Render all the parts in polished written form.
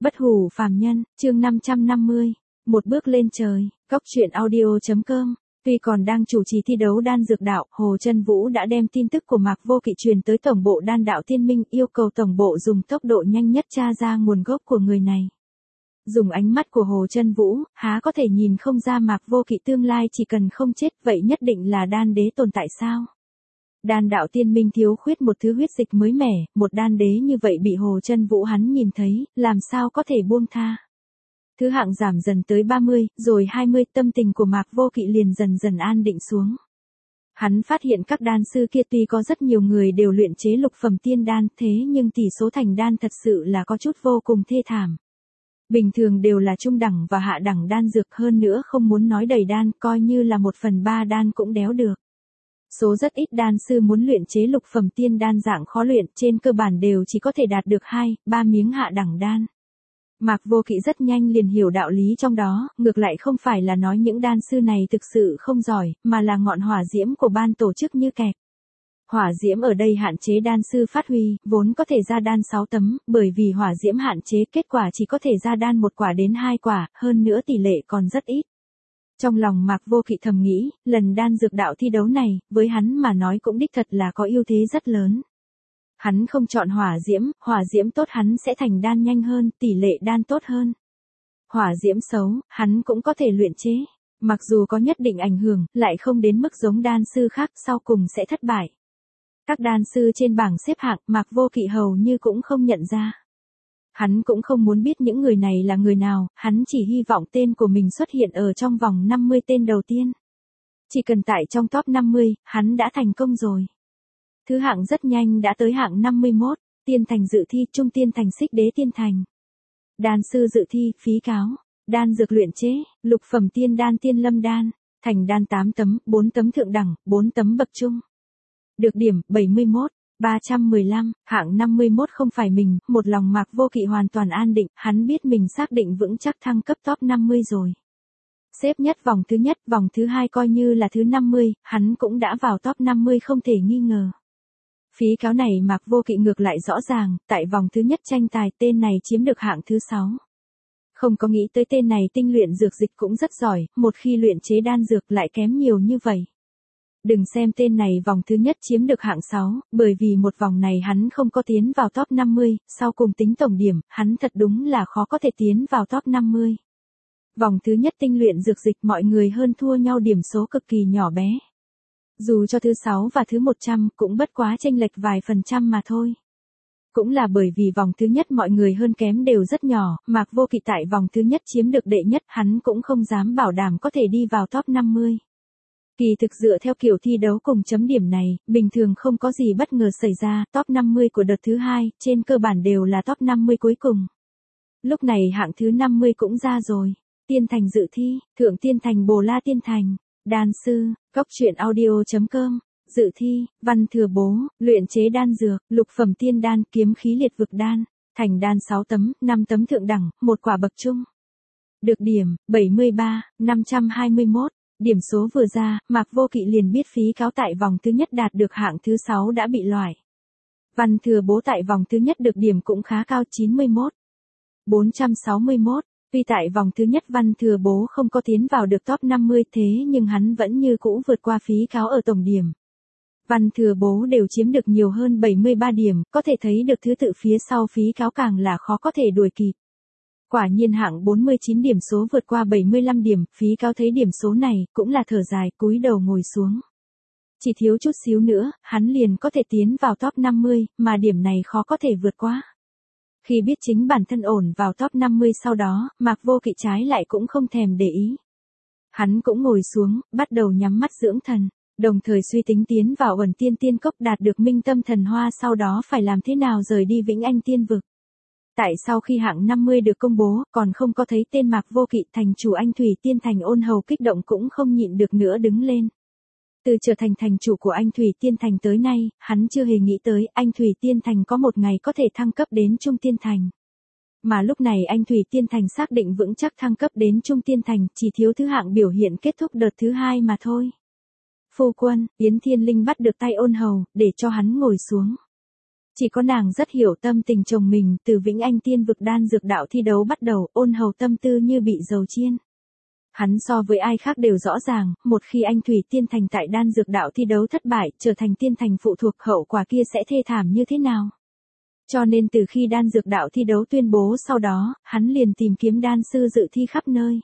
Bất hủ phàm nhân, chương 550. Một bước lên trời, Cóc truyện audio.com. Tuy còn đang chủ trì thi đấu đan dược đạo, Hồ Chân Vũ đã đem tin tức của Mạc Vô Kỵ truyền tới tổng bộ đan đạo Thiên Minh, yêu cầu tổng bộ dùng tốc độ nhanh nhất tra ra nguồn gốc của người này. Dùng ánh mắt của Hồ Chân Vũ, há có thể nhìn không ra Mạc Vô Kỵ tương lai chỉ cần không chết vậy nhất định là đan đế tồn tại sao? Đan đạo Thiên Minh thiếu khuyết một thứ huyết dịch mới mẻ, một đan đế như vậy bị Hồ Chân Vũ hắn nhìn thấy, làm sao có thể buông tha. Thứ hạng giảm dần tới 30, rồi 20, tâm tình của Mạc Vô Kỵ liền dần dần an định xuống. Hắn phát hiện các đan sư kia tuy có rất nhiều người đều luyện chế lục phẩm tiên đan, thế nhưng tỷ số thành đan thật sự là có chút vô cùng thê thảm. Bình thường đều là trung đẳng và hạ đẳng đan dược, hơn nữa không muốn nói đầy đan, coi như là 1/3 đan cũng đéo được. Số rất ít đan sư muốn luyện chế lục phẩm tiên đan dạng khó luyện, trên cơ bản đều chỉ có thể đạt được 2-3 miếng hạ đẳng đan. Mạc Vô Kỵ rất nhanh liền hiểu đạo lý trong đó, ngược lại không phải là nói những đan sư này thực sự không giỏi, mà là ngọn hỏa diễm của ban tổ chức như kẹt. Hỏa diễm ở đây hạn chế đan sư phát huy, vốn có thể ra đan 6 tấm, bởi vì hỏa diễm hạn chế kết quả chỉ có thể ra đan 1 quả đến 2 quả, hơn nữa tỷ lệ còn rất ít. Trong lòng Mạc Vô Kỵ thầm nghĩ, lần đan dược đạo thi đấu này, với hắn mà nói cũng đích thật là có ưu thế rất lớn. Hắn không chọn hỏa diễm tốt hắn sẽ thành đan nhanh hơn, tỷ lệ đan tốt hơn. Hỏa diễm xấu, hắn cũng có thể luyện chế. Mặc dù có nhất định ảnh hưởng, lại không đến mức giống đan sư khác sau cùng sẽ thất bại. Các đan sư trên bảng xếp hạng, Mạc Vô Kỵ hầu như cũng không nhận ra. Hắn cũng không muốn biết những người này là người nào, hắn chỉ hy vọng tên của mình xuất hiện ở trong vòng 50 tên đầu tiên. Chỉ cần tại trong top 50, hắn đã thành công rồi. Thứ hạng rất nhanh đã tới hạng 51, tiên thành dự thi, trung tiên thành, xích đế tiên thành. Đan sư dự thi, phí cáo, đan dược luyện chế, lục phẩm tiên đan, tiên lâm đan, thành đan 8 tấm, 4 tấm thượng đẳng, 4 tấm bậc trung. Được điểm, 71, 315, hạng 51 không phải mình, một lòng Mạc Vô Kỵ hoàn toàn an định, hắn biết mình xác định vững chắc thăng cấp top 50 rồi. Xếp nhất, vòng thứ 2 coi như là thứ 50, hắn cũng đã vào top 50 không thể nghi ngờ. Phí cáo này Mạc Vô Kỵ ngược lại rõ ràng, tại vòng thứ nhất tranh tài tên này chiếm được hạng thứ 6. Không có nghĩ tới tên này tinh luyện dược dịch cũng rất giỏi, một khi luyện chế đan dược lại kém nhiều như vậy. Đừng xem tên này vòng thứ nhất chiếm được hạng 6, bởi vì một vòng này hắn không có tiến vào top 50, sau cùng tính tổng điểm, hắn thật đúng là khó có thể tiến vào top 50. Vòng thứ nhất tinh luyện dược dịch mọi người hơn thua nhau điểm số cực kỳ nhỏ bé. Dù cho thứ 6 và thứ 100 cũng bất quá chênh lệch vài phần trăm mà thôi. Cũng là bởi vì vòng thứ nhất mọi người hơn kém đều rất nhỏ, Mạc Vô Kỵ tại vòng thứ nhất chiếm được đệ nhất, hắn cũng không dám bảo đảm có thể đi vào top 50. Kỳ thực dựa theo kiểu thi đấu cùng chấm điểm này, bình thường không có gì bất ngờ xảy ra, top 50 của đợt thứ 2, trên cơ bản đều là top 50 cuối cùng. Lúc này hạng thứ 50 cũng ra rồi. Tiên thành dự thi, thượng tiên thành, Bồ La tiên thành, đan sư, Cóc truyện audio.com, dự thi, Văn Thừa Bố, luyện chế đan dược, lục phẩm tiên đan, kiếm khí liệt vực đan, thành đan 6 tấm, 5 tấm thượng đẳng, 1 quả bậc trung. Được điểm, 73, 521. Điểm số vừa ra, Mạc Vô Kỵ liền biết phí cáo tại vòng thứ nhất đạt được hạng thứ 6 đã bị loại. Văn Thừa Bố tại vòng thứ nhất được điểm cũng khá cao, 91, 461. Tuy tại vòng thứ nhất Văn Thừa Bố không có tiến vào được top 50, thế nhưng hắn vẫn như cũ vượt qua phí cáo ở tổng điểm. Văn Thừa Bố đều chiếm được nhiều hơn 73 điểm, có thể thấy được thứ tự phía sau phí cáo càng là khó có thể đuổi kịp. Quả nhiên hạng 49 điểm số vượt qua 75 điểm, phí cáo thấy điểm số này, cũng là thở dài, cúi đầu ngồi xuống. Chỉ thiếu chút xíu nữa, hắn liền có thể tiến vào top 50, mà điểm này khó có thể vượt qua. Khi biết chính bản thân ổn vào top 50 sau đó, Mạc Vô Kỵ trái lại cũng không thèm để ý. Hắn cũng ngồi xuống, bắt đầu nhắm mắt dưỡng thần, đồng thời suy tính tiến vào Uẩn Tiên Cốc đạt được Minh Tâm Thần Hoa, sau đó phải làm thế nào rời đi Vĩnh Anh Tiên Vực. Tại sau khi hạng 50 được công bố, còn không có thấy tên Mạc Vô Kỵ, thành chủ Anh Thủy Tiên Thành Ôn Hầu kích động cũng không nhịn được nữa đứng lên. Từ trở thành thành chủ của Anh Thủy Tiên Thành tới nay, hắn chưa hề nghĩ tới Anh Thủy Tiên Thành có một ngày có thể thăng cấp đến Trung Tiên Thành. Mà lúc này Anh Thủy Tiên Thành xác định vững chắc thăng cấp đến Trung Tiên Thành, chỉ thiếu thứ hạng biểu hiện kết thúc đợt thứ 2 mà thôi. Phu quân, Yến Thiên Linh bắt được tay Ôn Hầu, để cho hắn ngồi xuống. Chỉ có nàng rất hiểu tâm tình chồng mình, từ Vĩnh Anh tiên vực đan dược đạo thi đấu bắt đầu, Ôn Hầu tâm tư như bị dầu chiên. Hắn so với ai khác đều rõ ràng, một khi anh Thủy Tiên Thành tại đan dược đạo thi đấu thất bại, trở thành tiên thành phụ thuộc, hậu quả kia sẽ thê thảm như thế nào. Cho nên từ khi đan dược đạo thi đấu tuyên bố sau đó, hắn liền tìm kiếm đan sư dự thi khắp nơi.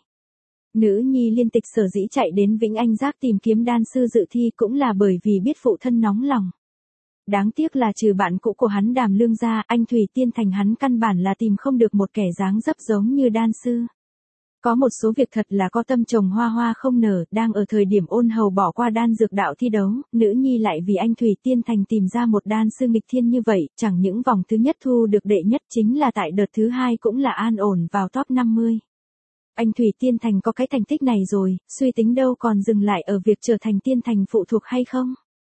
Nữ nhi Liên Tịch sở dĩ chạy đến Vĩnh Anh Giác tìm kiếm đan sư dự thi cũng là bởi vì biết phụ thân nóng lòng. Đáng tiếc là trừ bạn cũ của hắn Đàm Lương ra, anh Thủy Tiên Thành hắn căn bản là tìm không được một kẻ dáng dấp giống như đan sư. Có một số việc thật là có tâm trồng hoa hoa không nở, đang ở thời điểm Ôn Hầu bỏ qua đan dược đạo thi đấu, nữ nhi lại vì anh Thủy Tiên Thành tìm ra một đan sư nghịch thiên như vậy, chẳng những vòng thứ nhất thu được đệ nhất, chính là tại đợt thứ hai cũng là an ổn vào top 50. Anh Thủy Tiên Thành có cái thành tích này rồi, suy tính đâu còn dừng lại ở việc trở thành tiên thành phụ thuộc hay không?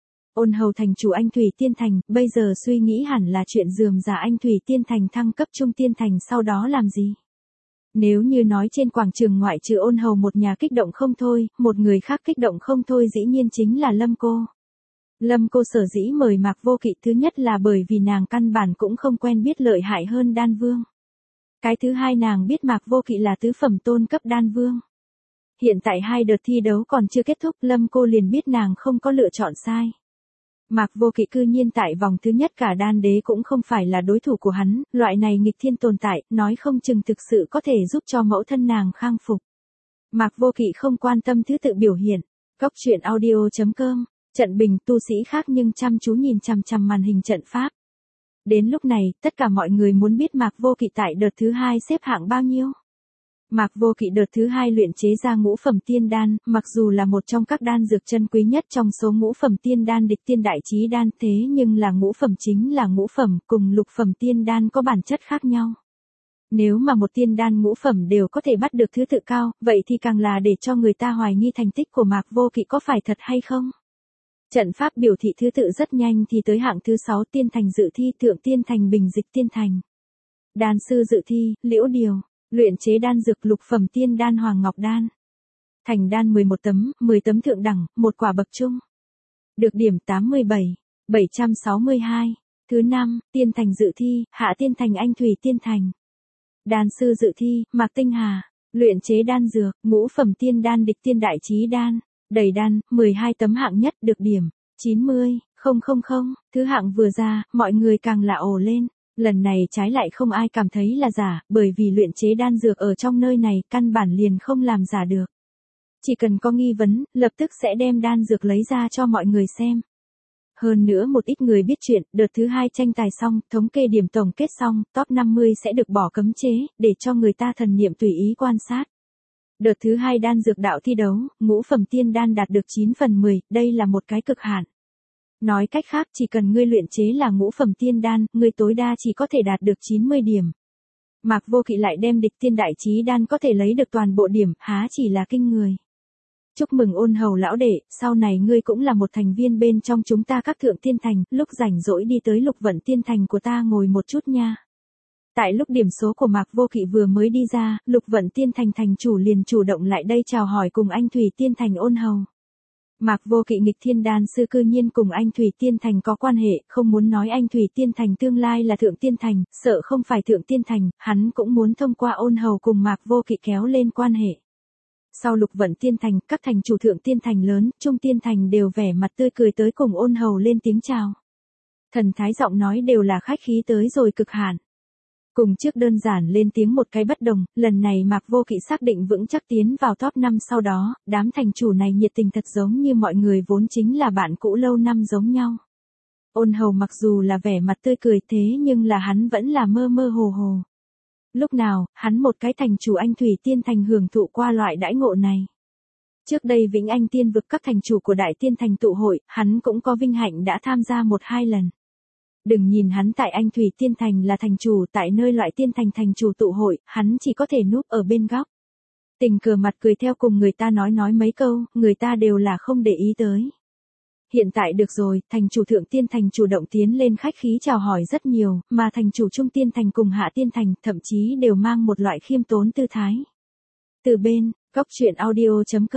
Ôn Hầu thành chủ anh Thủy Tiên Thành, bây giờ suy nghĩ hẳn là chuyện rườm rà anh Thủy Tiên Thành thăng cấp trung tiên thành sau đó làm gì? Nếu như nói trên quảng trường ngoại trừ Ôn Hầu một nhà kích động không thôi, một người khác kích động không thôi dĩ nhiên chính là Lâm Cô. Lâm Cô sở dĩ mời Mạc Vô Kỵ thứ nhất là bởi vì nàng căn bản cũng không quen biết lợi hại hơn đan vương. Cái thứ hai nàng biết Mạc Vô Kỵ là tứ phẩm tôn cấp đan vương. Hiện tại hai đợt thi đấu còn chưa kết thúc, Lâm Cô liền biết nàng không có lựa chọn sai. Mạc Vô Kỵ cư nhiên tại vòng thứ nhất cả đan đế cũng không phải là đối thủ của hắn, loại này nghịch thiên tồn tại, nói không chừng thực sự có thể giúp cho mẫu thân nàng khang phục. Mạc Vô Kỵ không quan tâm thứ tự biểu hiện. Cốc truyện audio.com, trận bình tu sĩ khác nhưng chăm chú nhìn chằm chằm màn hình trận pháp. Đến lúc này, tất cả mọi người muốn biết Mạc Vô Kỵ tại đợt thứ hai xếp hạng bao nhiêu. Mạc Vô Kỵ đợt thứ hai luyện chế ra ngũ phẩm tiên đan, mặc dù là một trong các đan dược chân quý nhất trong số ngũ phẩm tiên đan địch tiên đại chí đan, thế nhưng là ngũ phẩm chính là ngũ phẩm, cùng lục phẩm tiên đan có bản chất khác nhau. Nếu mà một tiên đan ngũ phẩm đều có thể bắt được thứ tự cao, vậy thì càng là để cho người ta hoài nghi thành tích của Mạc Vô Kỵ có phải thật hay không. Trận pháp biểu thị thứ tự rất nhanh thì tới hạng thứ 6 tiên thành dự thi thượng tiên thành bình dịch tiên thành. Đan sư dự thi, Liễu Điều. Luyện chế đan dược lục phẩm tiên đan Hoàng Ngọc Đan. Thành đan 11 tấm, 10 tấm thượng đẳng, một quả bậc trung. Được điểm 87, 762. Thứ 5, tiên thành dự thi, hạ tiên thành anh Thủy Tiên Thành. Đan sư dự thi, Mạc Tinh Hà. Luyện chế đan dược, ngũ phẩm tiên đan địch tiên đại chí đan. Đầy đan, 12 tấm hạng nhất, được điểm 90, 000. Thứ hạng vừa ra, mọi người càng là ồ lên. Lần này trái lại không ai cảm thấy là giả, bởi vì luyện chế đan dược ở trong nơi này căn bản liền không làm giả được. Chỉ cần có nghi vấn, lập tức sẽ đem đan dược lấy ra cho mọi người xem. Hơn nữa một ít người biết chuyện, đợt thứ hai tranh tài xong, thống kê điểm tổng kết xong, top 50 sẽ được bỏ cấm chế, để cho người ta thần niệm tùy ý quan sát. Đợt thứ hai đan dược đạo thi đấu, ngũ phẩm tiên đan đạt được 9/10, đây là một cái cực hạn. Nói cách khác chỉ cần ngươi luyện chế là ngũ phẩm tiên đan, ngươi tối đa chỉ có thể đạt được 90 điểm. Mạc Vô Kỵ lại đem địch tiên đại chí đan có thể lấy được toàn bộ điểm, há chỉ là kinh người. Chúc mừng Ôn Hầu lão đệ, sau này ngươi cũng là một thành viên bên trong chúng ta các thượng tiên thành, lúc rảnh rỗi đi tới Lục Vận Tiên Thành của ta ngồi một chút nha. Tại lúc điểm số của Mạc Vô Kỵ vừa mới đi ra, Lục Vận Tiên Thành thành chủ liền chủ động lại đây chào hỏi cùng anh Thủy Tiên Thành Ôn Hầu. Mạc Vô Kỵ nghịch thiên đan sư cư nhiên cùng anh Thủy Tiên Thành có quan hệ, không muốn nói anh Thủy Tiên Thành tương lai là thượng tiên thành, sợ không phải thượng tiên thành, hắn cũng muốn thông qua Ôn Hầu cùng Mạc Vô Kỵ kéo lên quan hệ. Sau Lục Vận Tiên Thành, các thành chủ thượng tiên thành lớn, trung tiên thành đều vẻ mặt tươi cười tới cùng Ôn Hầu lên tiếng chào. Thần thái giọng nói đều là khách khí tới rồi cực hạn. Cùng trước đơn giản lên tiếng một cái bất đồng, lần này Mạc Vô Kỵ xác định vững chắc tiến vào top 5 sau đó, đám thành chủ này nhiệt tình thật giống như mọi người vốn chính là bạn cũ lâu năm giống nhau. Ôn Hầu mặc dù là vẻ mặt tươi cười thế nhưng là hắn vẫn là mơ mơ hồ hồ. Lúc nào, hắn một cái thành chủ anh Thủy Tiên Thành hưởng thụ qua loại đãi ngộ này. Trước đây Vĩnh Anh Tiên vực các thành chủ của Đại Tiên Thành tụ hội, hắn cũng có vinh hạnh đã tham gia 1-2 lần. Đừng nhìn hắn tại anh Thủy Tiên Thành là thành chủ, tại nơi loại tiên thành thành chủ tụ hội, hắn chỉ có thể núp ở bên góc. Tình cờ mặt cười theo cùng người ta nói mấy câu, người ta đều là không để ý tới. Hiện tại được rồi, thành chủ thượng tiên thành chủ động tiến lên khách khí chào hỏi rất nhiều, mà thành chủ trung tiên thành cùng hạ tiên thành thậm chí đều mang một loại khiêm tốn tư thái. Từ bên, cốc truyện audio.com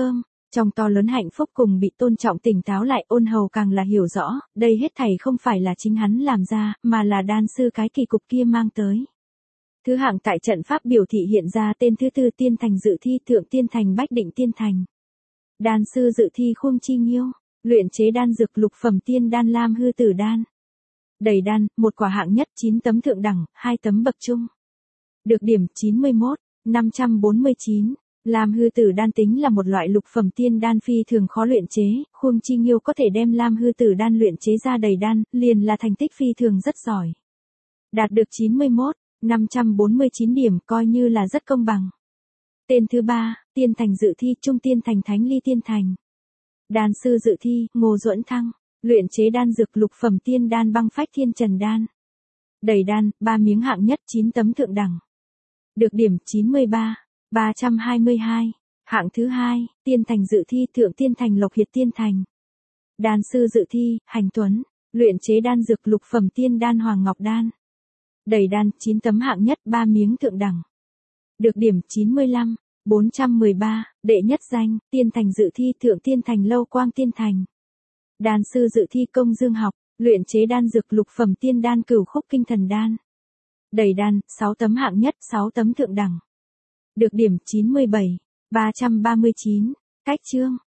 Trong to lớn hạnh phúc cùng bị tôn trọng tỉnh táo lại, Ôn Hầu càng là hiểu rõ, đây hết thảy không phải là chính hắn làm ra, mà là đan sư cái kỳ cục kia mang tới. Thứ hạng tại trận pháp biểu thị hiện ra tên thứ tư tiên thành dự thi thượng tiên thành bách định tiên thành. Đan sư dự thi Khuông Chi Nghiêu, luyện chế đan dược lục phẩm tiên đan Lam Hư Tử đan. Đầy đan, 1 quả hạng nhất 9 tấm thượng đẳng, 2 tấm bậc trung. Được điểm 91, 549. Lam Hư Tử đan tính là một loại lục phẩm tiên đan phi thường khó luyện chế, Khuông Chi Nghiêu có thể đem Lam Hư Tử đan luyện chế ra đầy đan, liền là thành tích phi thường rất giỏi. Đạt được 91, 549 điểm coi như là rất công bằng. Tên thứ 3, tiên thành dự thi trung tiên thành Thánh Ly tiên thành. Đan sư dự thi Ngô Duẫn Thăng, luyện chế đan dược lục phẩm tiên đan băng phách thiên trần đan. Đầy đan, 3 miếng hạng nhất 9 tấm thượng đẳng. Được điểm 93, 322. Hạng thứ 2, tiên thành dự thi thượng tiên thành Lộc Hiệt tiên thành. Đan sư dự thi Hành Tuấn, luyện chế đan dược lục phẩm tiên đan Hoàng Ngọc đan. Đầy đan, 9 tấm hạng nhất 3 miếng thượng đẳng. Được điểm 95, 413, đệ nhất danh, tiên thành dự thi thượng tiên thành Lâu Quang tiên thành. Đan sư dự thi Công Dương Học, luyện chế đan dược lục phẩm tiên đan Cửu Khúc Kinh Thần đan. Đầy đan, 6 tấm hạng nhất 6 tấm thượng đẳng. Được điểm 97, 339, cách chương,